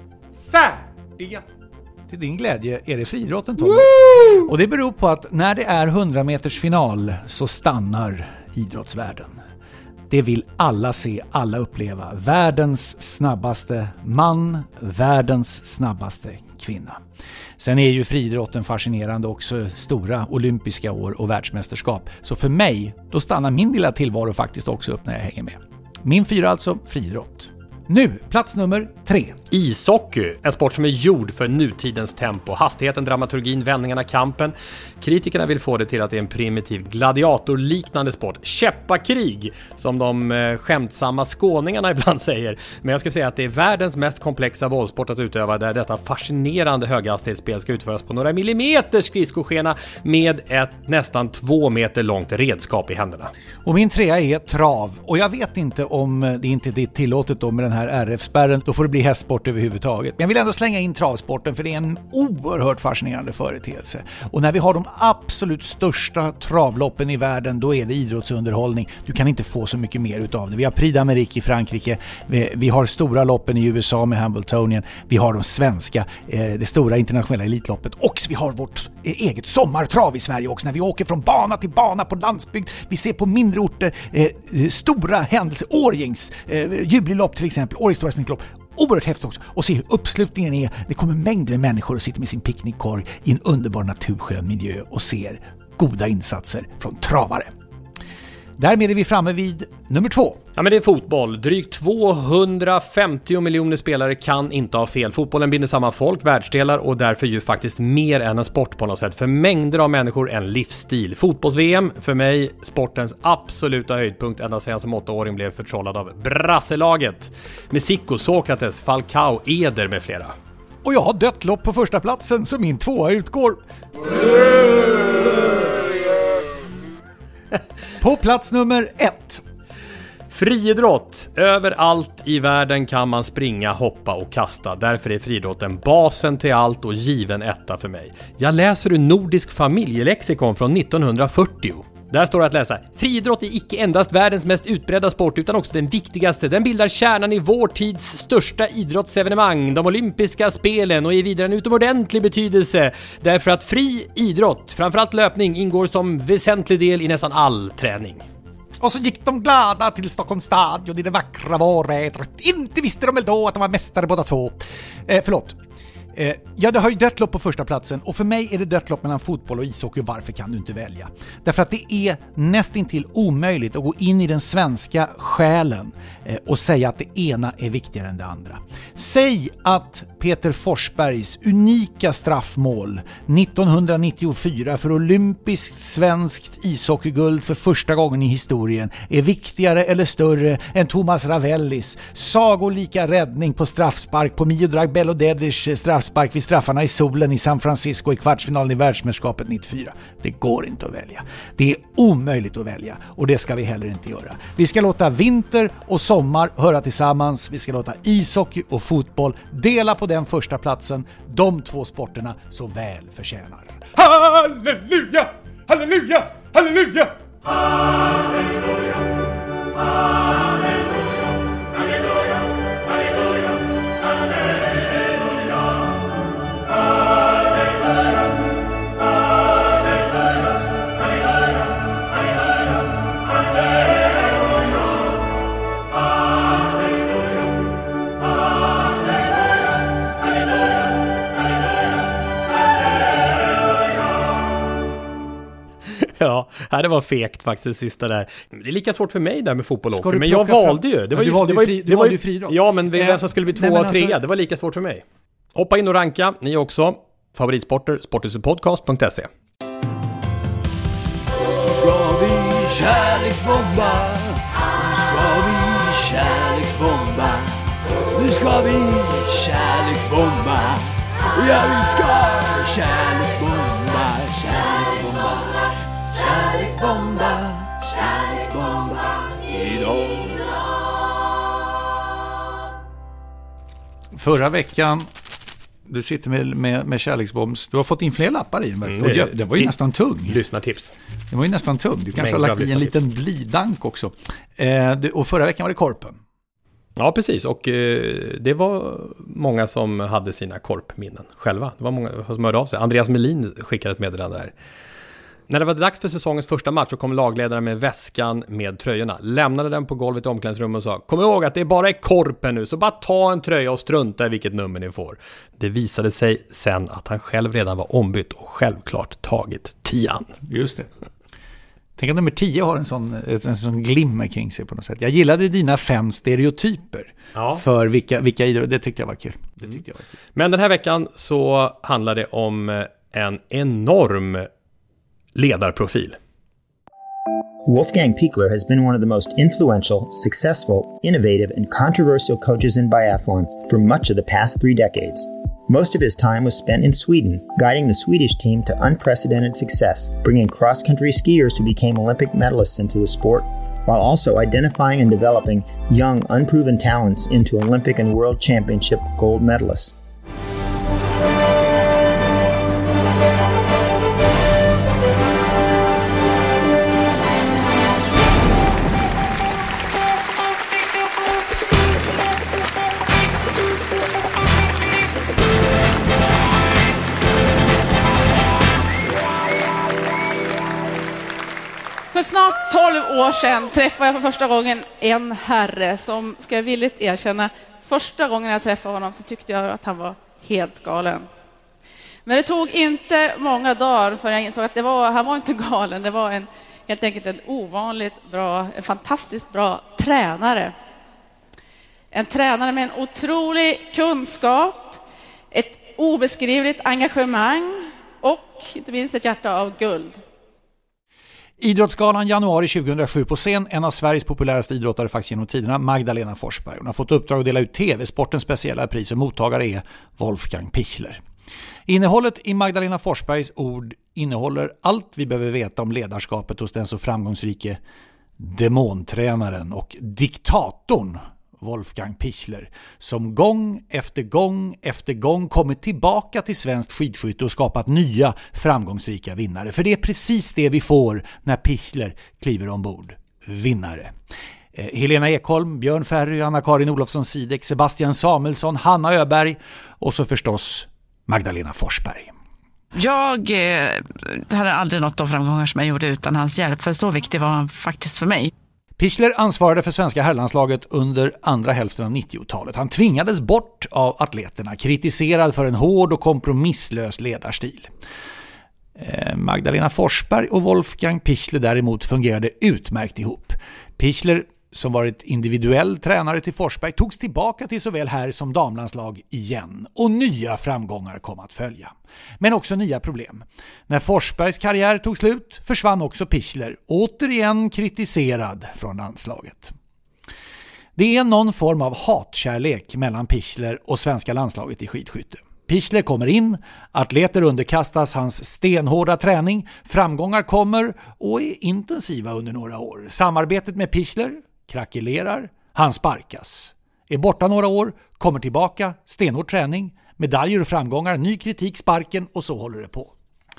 färdiga. Till din glädje är det friidrotten, Tommy. Och det beror på att när det är hundra meters final så stannar idrottsvärlden. Det vill alla se, alla uppleva. Världens snabbaste man, världens snabbaste kvinna. Sen är ju friidrotten fascinerande också, stora olympiska år och världsmästerskap. Så för mig, då stannar min lilla tillvaro faktiskt också upp när jag hänger med. Min fyra alltså, friidrott. Nu, plats nummer tre. Ishockey, en sport som är gjord för nutidens tempo. Hastigheten, dramaturgin, vändningarna, kampen. Kritikerna vill få det till att det är en primitiv gladiatorliknande sport. Käppakrig, som de eh, skämtsamma skåningarna ibland säger. Men jag ska säga att det är världens mest komplexa bollsport att utöva, där detta fascinerande höghastighetsspel ska utföras på några millimeter skridskoskena med ett nästan två meter långt redskap i händerna. Och min trea är trav. Och jag vet inte om det inte är tillåtet då med den här R F-spärren. Då får det bli hästsport överhuvudtaget. Men jag vill ändå slänga in travsporten för det är en oerhört fascinerande företeelse. Och när vi har de absolut största travloppen i världen, då är det idrottsunderhållning. Du kan inte få så mycket mer utav det. Vi har Prix d'Amérique i Frankrike. Vi, vi har stora loppen i U S A med Hambletonien. Vi har de svenska, eh, det stora internationella elitloppet. Och vi har vårt eh, eget sommartrav i Sverige också. När vi åker från bana till bana på landsbygd. Vi ser på mindre orter eh, stora händelser. Årjängs eh, jubilelopp till exempel. Årjängs stora sminklopp. Oerhört häftigt också. Och se hur uppslutningen är. Det kommer mängder med människor och sitter med sin picknickkorg i en underbar naturskön miljö och ser goda insatser från travare. Därmed är vi framme vid nummer två. Ja, men det är fotboll. Drygt tvåhundrafemtio miljoner spelare kan inte ha fel. Fotbollen binder samman folk, världsdelar och därför ju faktiskt mer än en sport på något sätt. För mängder av människor en livsstil. Fotbolls-V M, för mig sportens absoluta höjdpunkt ända sedan som åttaåring blev förtrollad av brasselaget. Med Zico, Sokrates, Falcao, Eder med flera. Och jag har dött lopp på första platsen så min tvåa utgår. På plats nummer ett. Friidrott. Överallt i världen kan man springa, hoppa och kasta. Därför är friidrotten basen till allt och given etta för mig. Jag läser ur Nordisk familjelexikon från nittonhundrafyrtio. Där står det att läsa: friidrott är icke endast världens mest utbredda sport utan också den viktigaste. Den bildar kärnan i vår tids största idrottsevenemang, de olympiska spelen, och är vidare en utomordentlig betydelse därför att fri idrott, framförallt löpning, ingår som väsentlig del i nästan all träning. Och så gick de glada till Stockholms stadion i det vackra vårvädret. Inte visste de väl då att de var mästare båda två. Eh, förlåt. Eh, ja, det har ju dött lopp på första platsen och för mig är det dött lopp mellan fotboll och ishockey. Varför kan du inte välja? Därför att det är nästintill omöjligt att gå in i den svenska själen eh, och säga att det ena är viktigare än det andra. Säg att Peter Forsbergs unika straffmål nittonhundranittiofyra för olympiskt svenskt ishockeyguld för första gången i historien är viktigare eller större än Thomas Ravellis sagolika räddning på straffspark på Miodrag Belodedic straffspark vid straffarna i solen i San Francisco i kvartsfinalen i världsmästerskapet nittiofyra. Det går inte att välja. Det är omöjligt att välja och det ska vi heller inte göra. Vi ska låta vinter och sommar höra tillsammans. Vi ska låta ishockey och fotboll dela på den första platsen de två sporterna så väl förtjänar. Halleluja! Halleluja! Halleluja! Halleluja! Halleluja! Ja, det var fegt faktiskt sista där. Det är lika svårt för mig där med fotboll och hockey, men jag fram... valde ju. Det var ju, ja, du valde det var, fri, det var ju friidrott. Ja, men vem som skulle bli två och tre, alltså... det var lika svårt för mig. Hoppa in och ranka, ni också. Favoritsporter, sporthusepodcast punkt se. Ska vi kärleksbomba? Nu ska vi kärleksbomba. Nu ska vi kärleksbomba. Ja, vi ska kärleksbomba. Kärleksbomba. Kärleksbomba. Kärleksbomba. Idag. Förra veckan du sitter med, med, med kärleksbombs. Du har fått in fler lappar i. Mm, det, det var ju nästan tung. Lyssnartips. Det var ju nästan tung. Du kanske har lagt i en liten blidank också. Eh, det, och förra veckan var det korpen. Ja, precis. Och eh, det var många som hade sina korpminnen själva. Det var många som hörde av sig. Andreas Melin skickade ett meddelande där. När det var dags för säsongens första match så kom lagledaren med väskan med tröjorna. Lämnade den på golvet i omklädningsrummet och sa: kom ihåg att det bara är korpen nu, så bara ta en tröja och strunta i vilket nummer ni får. Det visade sig sen att han själv redan var ombytt och självklart tagit tian. Just det. Tänk att nummer tio har en sån, en sån glimmer kring sig på något sätt. Jag gillade dina fem stereotyper ja. för vilka, vilka idrott. Det tyckte jag var kul. Det tyckte jag var kul. Men den här veckan så handlar det om en enorm ledarprofil. Wolfgang Pichler has been one of the most influential, successful, innovative, and controversial coaches in biathlon for much of the past three decades. Most of his time was spent in Sweden, guiding the Swedish team to unprecedented success, bringing cross-country skiers who became Olympic medalists into the sport, while also identifying and developing young, unproven talents into Olympic and World Championship gold medalists. För snart tolv år sedan träffade jag för första gången en herre som, ska jag villigt erkänna, första gången jag träffade honom så tyckte jag att han var helt galen. Men det tog inte många dagar för jag insåg att det var, han var inte galen, det var en, helt enkelt en ovanligt bra, en fantastiskt bra tränare. En tränare med en otrolig kunskap, ett obeskrivligt engagemang och inte minst ett hjärta av guld. Idrottsgalan januari tjugohundrasju på scen, en av Sveriges populäraste idrottare faktiskt genom tiderna, Magdalena Forsberg. Hon har fått uppdrag att dela ut T V-sportens speciella pris och mottagare är Wolfgang Pichler. Innehållet i Magdalena Forsbergs ord innehåller allt vi behöver veta om ledarskapet hos den så framgångsrike demontränaren och diktatorn Wolfgang Pichler, som gång efter gång efter gång kommit tillbaka till svenskt skidskytte och skapat nya framgångsrika vinnare. För det är precis det vi får när Pichler kliver ombord. Vinnare. Eh, Helena Ekholm, Björn Ferry, Anna-Karin Olofsson-Sidek, Sebastian Samuelsson, Hanna Öberg och så förstås Magdalena Forsberg. Jag eh, hade aldrig nått de framgångar som jag gjorde utan hans hjälp, för så viktig var han faktiskt för mig. Pichler ansvarade för svenska herrlandslaget under andra hälften av nittiotalet. Han tvingades bort av atleterna, kritiserad för en hård och kompromisslös ledarstil. Magdalena Forsberg och Wolfgang Pichler däremot fungerade utmärkt ihop. Pichler, som varit individuell tränare till Forsberg, togs tillbaka till såväl herr- som damlandslag igen och nya framgångar kom att följa. Men också nya problem. När Forsbergs karriär tog slut försvann också Pichler, återigen kritiserad från landslaget. Det är någon form av hatkärlek mellan Pichler och svenska landslaget i skidskytte. Pichler kommer in, atleter underkastas hans stenhårda träning, framgångar kommer och är intensiva under några år. Samarbetet med Pichler krackelerar, han sparkas. Är borta några år, kommer tillbaka, stenhård träning, medaljer och framgångar, ny kritik, sparken och så håller det på.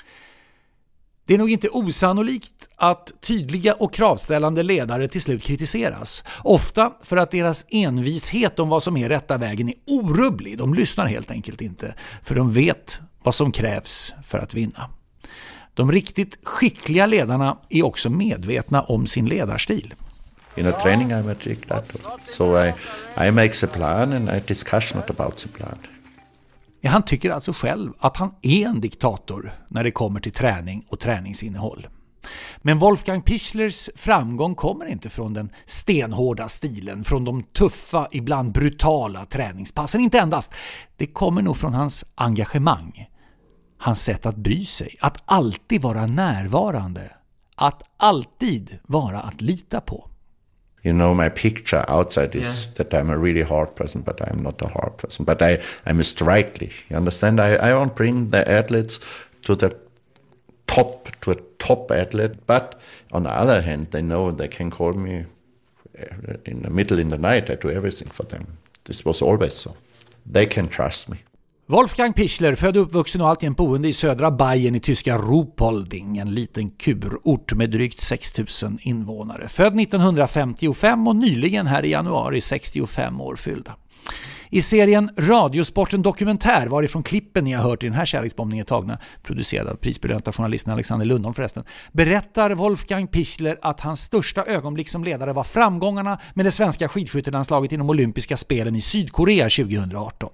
Det är nog inte osannolikt att tydliga och kravställande ledare till slut kritiseras. Ofta för att deras envishet om vad som är rätta vägen är orubblig. De lyssnar helt enkelt inte, för de vet vad som krävs för att vinna. De riktigt skickliga ledarna är också medvetna om sin ledarstil. In a training I'm a dictator. So I, I make the plan and I discuss not about the plan. Ja, han tycker alltså själv att han är en diktator när det kommer till träning och träningsinnehåll. Men Wolfgang Pichlers framgång kommer inte från den stenhårda stilen, från de tuffa, ibland brutala träningspassen. Inte endast. Det kommer nog från hans engagemang. Hans sätt att bry sig, att alltid vara närvarande, att alltid vara att lita på. You know, my picture outside is yeah. that I'm a really hard person, but I'm not a hard person. But I, I'm a strikely. You understand? I, I won't bring the athletes to the top, to a top athlete. But on the other hand, they know they can call me in the middle in the night. I do everything for them. This was always so. They can trust me. Wolfgang Pichler, född och uppvuxen och alltjämt boende i södra Bayern i tyska Ruhpolding, en liten kurort med drygt sex tusen invånare. Född nittonhundrafemtiofem och nyligen här i januari sextiofem år fyllda. I serien Radiosporten dokumentär, varifrån klippen ni har hört i den här kärleksbombningen tagna, producerad av prisbelönta journalisten Alexander Lundholm förresten, berättar Wolfgang Pichler att hans största ögonblick som ledare var framgångarna med det svenska skidskyttelandslaget inom olympiska spelen i Sydkorea tjugohundraarton.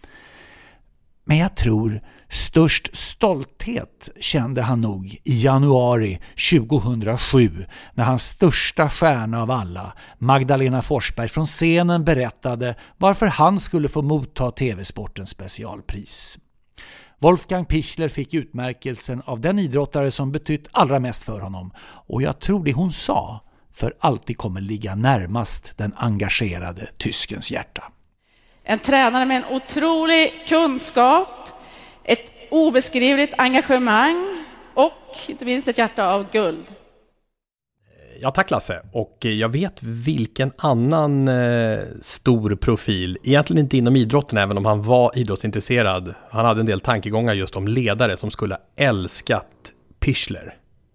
Men jag tror störst stolthet kände han nog i januari tjugohundrasju när hans största stjärna av alla, Magdalena Forsberg, från scenen berättade varför han skulle få motta T V-sportens specialpris. Wolfgang Pichler fick utmärkelsen av den idrottare som betytt allra mest för honom, och jag tror det hon sa för alltid kommer ligga närmast den engagerade tyskens hjärta. En tränare med en otrolig kunskap, ett obeskrivligt engagemang och inte minst ett hjärta av guld. Ja, tack Lasse. Och jag vet vilken annan eh, stor profil, egentligen inte inom idrotten även om han var idrottsintresserad. Han hade en del tankegångar just om ledare som skulle ha älskat Pichler.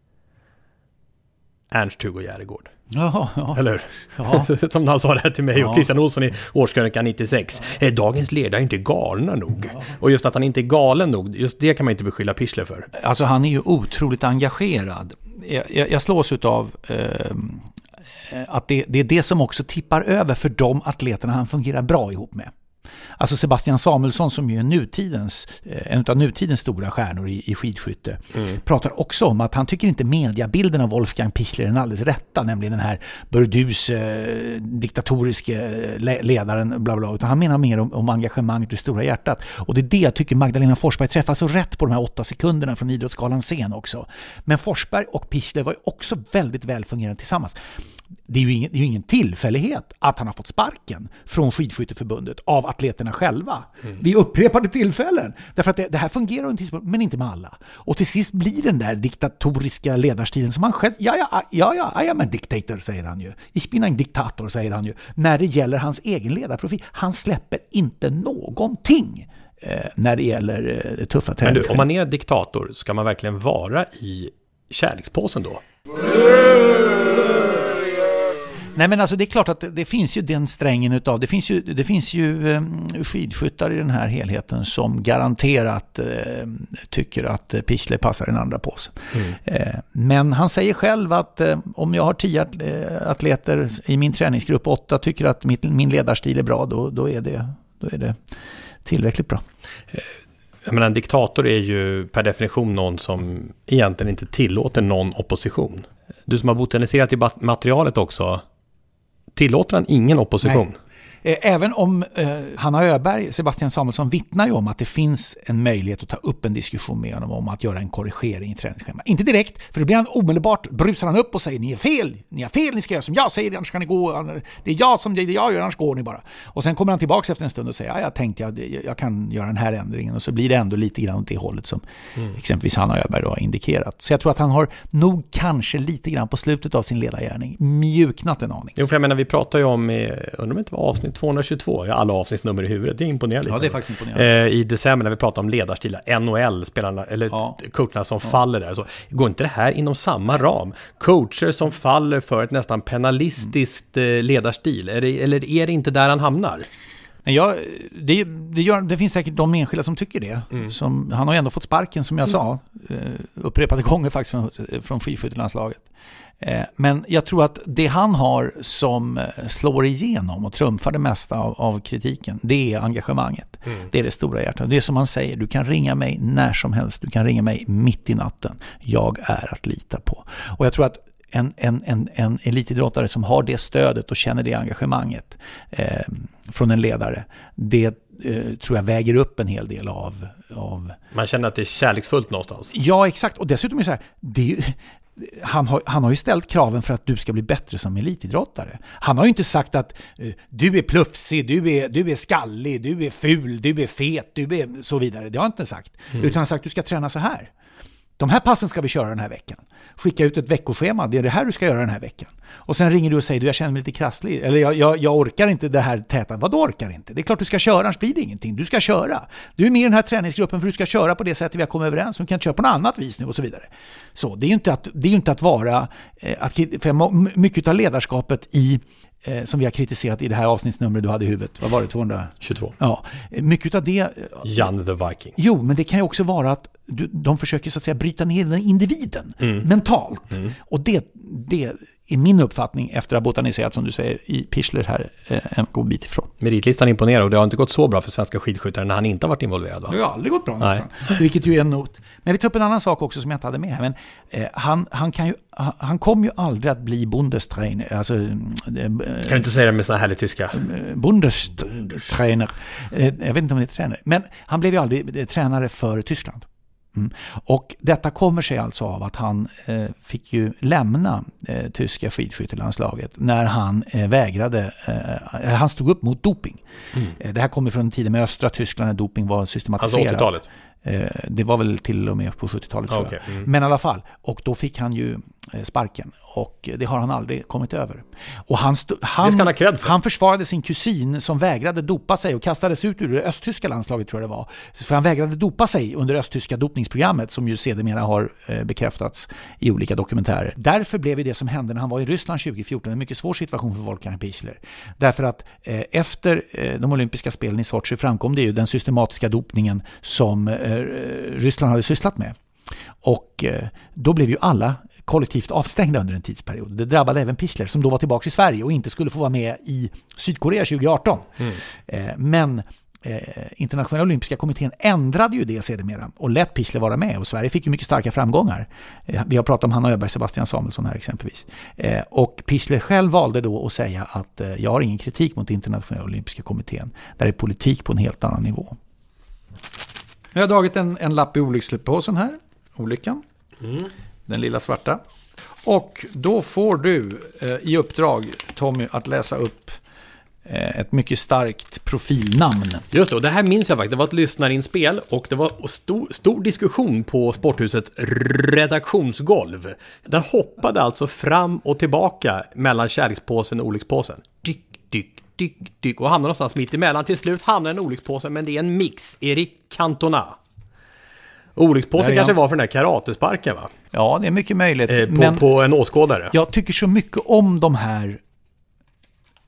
Ernst-Hugo Järegård. Jaha, ja. Eller ja. Som han sa det här till mig ja. och Christian Olsson i årskrönikan nittiosex. Ja. Dagens ledare är inte galna nog. Ja. Och just att han inte är galen nog, just det kan man inte beskylla Pichler för. Alltså han är ju otroligt engagerad. Jag, jag, jag slås utav eh, att det, det är det som också tippar över för de atleterna han fungerar bra ihop med. Alltså Sebastian Samuelsson, som ju är nutidens, en av nutidens stora stjärnor i, i skidskytte, mm. pratar också om att han tycker inte mediabilden av Wolfgang Pichler är den alldeles rätta, nämligen den här burdus eh, diktatoriske le- ledaren bla bla, utan han menar mer om, om engagemanget i stora hjärtat. Och det är det jag tycker Magdalena Forsberg träffar så rätt på de här åtta sekunderna från Idrottsgalan scen också. Men Forsberg och Pichler var ju också väldigt väl fungerande tillsammans. Det är, ju ingen, det är ju ingen tillfällighet att han har fått sparken från Skidskytteförbundet av atleterna själva. Mm. Vid upprepade tillfällen. Därför att det, det här fungerar en tidspunkt, men inte med alla. Och till sist blir den där diktatoriska ledarstilen som han själv, ja, ja, ja, ja, jag är en diktator, säger han ju. Ich bin en diktator, säger han ju. När det gäller hans egen ledarprofil. Han släpper inte någonting eh, när det gäller eh, tuffa träningar. Men du, om man är diktator, ska man verkligen vara i kärlekspåsen då? Nej, men alltså det är klart att det, det finns ju den strängen utav, det finns ju, det finns ju eh, skidskyttar i den här helheten som garanterat eh, tycker att eh, Pichler passar den andra påsen. Mm. Eh, men han säger själv att eh, om jag har tio atleter i min träningsgrupp, åtta tycker att mitt, min ledarstil är bra, då, då, är det, då är det tillräckligt bra. Jag menar, en diktator är ju per definition någon som egentligen inte tillåter någon opposition. Du som har botaniserat i materialet också, tillåter han ingen opposition? Nej. Även om eh, Hanna Öberg, Sebastian Samuelsson vittnar ju om att det finns en möjlighet att ta upp en diskussion med honom om att göra en korrigering i träningsschema. Inte direkt, för det blir han omedelbart, brusar han upp och säger ni är fel, ni har fel, ni ska göra som jag säger, annars ska ni gå, det är jag som det jag gör, annars går ni bara. Och sen kommer han tillbaka efter en stund och säger ja, jag tänkte jag, jag kan göra den här ändringen, och så blir det ändå lite grann åt det hållet som mm. exempelvis Hanna Öberg då har indikerat. Så jag tror att han har nog kanske lite grann på slutet av sin ledargärning mjuknat en aning. Jo, för jag menar, vi pratar ju om, undrar om det inte var avsnitt tvåhundratjugotvå, jag har alla avsnittsnummer i huvudet, det är imponerande. Ja, det är faktiskt imponerande. Eh, I december när vi pratar om ledarstilar, N H L-spelarna, eller ja. coacherna som ja. faller där, så går inte det här inom samma ram? Coacher som faller för ett nästan penalistiskt mm. ledarstil, är det, eller är det inte där han hamnar? Ja, det, det, gör, det finns säkert de enskilda som tycker det. Mm. Som, han har ju ändå fått sparken, som jag mm. sa, upprepade gånger faktiskt från, från skidskyttelandslaget. Men jag tror att det han har som slår igenom och trumfar det mesta av, av kritiken, det är engagemanget. Mm. Det är det stora hjärtat. Det är som man säger, du kan ringa mig när som helst. Du kan ringa mig mitt i natten. Jag är att lita på. Och jag tror att En, en, en, en elitidrottare som har det stödet och känner det engagemanget eh, från en ledare, det eh, tror jag väger upp en hel del av, av... Man känner att det är kärleksfullt någonstans. Ja, exakt. Och dessutom är det så här, det är ju, han, har, han har ju ställt kraven för att du ska bli bättre som elitidrottare. Han har ju inte sagt att eh, du är plufsig, du är, du är skallig, du är ful, du är fet, du är så vidare. Det har han inte sagt. Mm. Utan han har sagt att du ska träna så här. De här passen ska vi köra den här veckan. Skicka ut ett veckoschema, det är det här du ska göra den här veckan. Och sen ringer du och säger, du jag känner mig lite krasslig. Eller jag, jag, jag orkar inte det här täta. Vad då orkar inte? Det är klart du ska köra, annars blir det ingenting. Du ska köra. Du är med i den här träningsgruppen för du ska köra på det sättet vi har kommit överens. Du kan köra på något annat vis nu och så vidare. Så det är ju inte att, det är ju inte att vara... Eh, att, för mycket av ledarskapet i... Eh, som vi har kritiserat i det här avsnittsnumret du hade i huvudet. Vad var det? tvåhundratjugotvå? Ja. Mycket av det... Jan the Viking. Jo, men det kan ju också vara att du, de försöker så att säga bryta ner den individen mm. mentalt. Mm. Och det, det är min uppfattning efter att ha botaniserat, som du säger, i Pichler här en god bit ifrån. Meritlistan imponerar och det har inte gått så bra för svenska skidskyttare när han inte har varit involverad, va? Det har aldrig gått bra nästan. Vilket ju är en not. Men vi tar upp en annan sak också som jag inte hade med här. Men eh, han, han, kan ju, han, han kommer ju aldrig att bli Bundestrainer. Alltså, eh, kan du inte säga det med såna härlig tyska? Bundestrainer. Eh, jag vet inte om det är tränare. Men han blev ju aldrig eh, tränare för Tyskland. Mm. Och detta kommer sig alltså av att han eh, fick ju lämna eh, tyska skidskyttelandslaget när han eh, vägrade, eh, han stod upp mot doping. Mm. Eh, det här kommer från tiden med östra Tyskland när doping var systematiserat. Alltså åttiotalet? Eh, det var väl till och med på sjuttiotalet tror okay. jag. Mm. Men i alla fall, och då fick han ju eh, sparken. Och det har han aldrig kommit över. Och han, st- han, han, han försvarade sin kusin som vägrade dopa sig och kastades ut ur det östtyska landslaget tror jag det var. För han vägrade dopa sig under östtyska dopningsprogrammet som ju sedermera har eh, bekräftats i olika dokumentärer. Därför blev det som hände när han var i Ryssland tjugo fjorton en mycket svår situation för Volkan Pichler. Därför att eh, efter eh, de olympiska spelen i Sochi framkom det ju den systematiska dopningen som eh, Ryssland hade sysslat med. Och eh, då blev ju alla kollektivt avstängda under en tidsperiod. Det drabbade även Pichler som då var tillbaka i Sverige och inte skulle få vara med i Sydkorea tjugo arton. Mm. Eh, men eh, internationella olympiska kommittén ändrade ju det sedermera och lät Pichler vara med och Sverige fick ju mycket starka framgångar. Eh, vi har pratat om Hanna Öberg, Sebastian Samuelsson här exempelvis. Eh, och Pichler själv valde då att säga att eh, jag har ingen kritik mot internationella olympiska kommittén. Där är politik på en helt annan nivå. Jag har dragit en, en lapp i olyckspåsen här. Olyckan. Mm. Den lilla svarta. Och då får du eh, i uppdrag, Tommy, att läsa upp eh, ett mycket starkt profilnamn. Just det, och det här minns jag faktiskt. Det var ett lyssnarinspel och det var stor, stor diskussion på Sporthusets redaktionsgolv. Den hoppade alltså fram och tillbaka mellan kärlekspåsen och olyckspåsen. Dyk, dyk, dyk, dyk. Och hamnade någonstans mitt emellan. Till slut hamnade en olyckspåse, men det är en mix. Erik Cantona. Olyckspåsen kanske var för den här karatesparken, va? Ja, det är mycket möjligt. Eh, på, men på en åskådare. Jag tycker så mycket om de här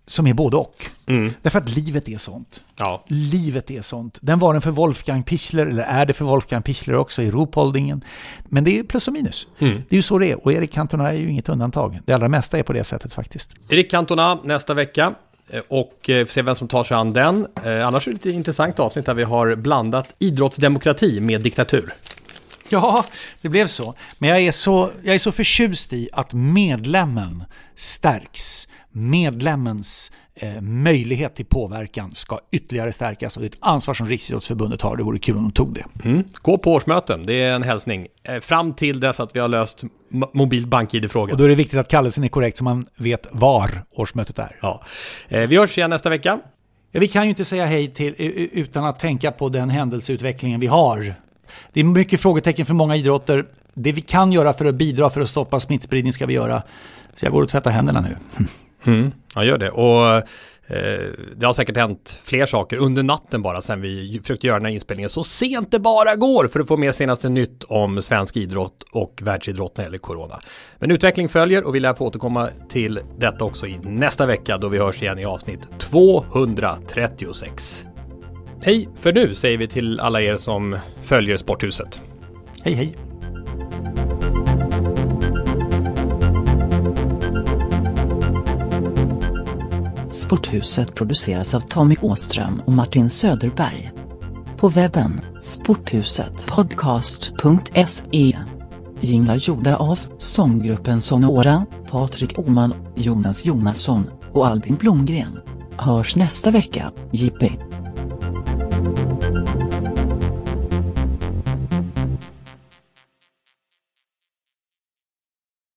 som är både och. Mm. Därför att livet är sånt. Ja. Livet är sånt. Den var den för Wolfgang Pichler, eller är det för Wolfgang Pichler också i Ruhpoldingen. Men det är plus och minus. Mm. Det är ju så det är. Och Erik Cantona är ju inget undantag. Det allra mesta är på det sättet faktiskt. Erik Cantona nästa vecka. Och eh, se vem som tar sig an den. Eh, annars är det ett intressant avsnitt där vi har blandat idrottsdemokrati med diktatur. Ja, det blev så. Men jag är så, jag är så förtjust i att medlemmen stärks. Medlemmens eh, möjlighet till påverkan ska ytterligare stärkas. Och det är ett ansvar som Riksidrottsförbundet har. Det vore kul om de tog det. Mm. Gå på årsmöten, det är en hälsning. Eh, fram till dess att vi har löst m- mobilt bank-I D-frågan. Och då är det viktigt att kallelsen är korrekt så man vet var årsmötet är. Ja. Eh, vi hörs igen nästa vecka. Ja, vi kan ju inte säga hej till utan att tänka på den händelseutvecklingen vi har. Det är mycket frågetecken för många idrotter. Det vi kan göra för att bidra för att stoppa smittspridning ska vi göra. Så jag går och tvättar händerna nu. Mm, ja, gör det. Och eh, det har säkert hänt fler saker under natten bara sen vi försökte göra den här inspelningen så sent det bara går för att få med senaste nytt om svensk idrott och världsidrott när det gäller corona. Men utveckling följer och vi lär få återkomma till detta också i nästa vecka då vi hörs igen i avsnitt tvåhundratrettiosex. Hej för nu säger vi till alla er som följer Sporthuset. Hej hej. Sporthuset produceras av Tommy Åström och Martin Söderberg. På webben sporthuset podcast punkt se. Jinglar gjorda av sånggruppen Sonora, Patrik Oman, Jonas Jonasson och Albin Blomgren. Hörs nästa vecka, J P.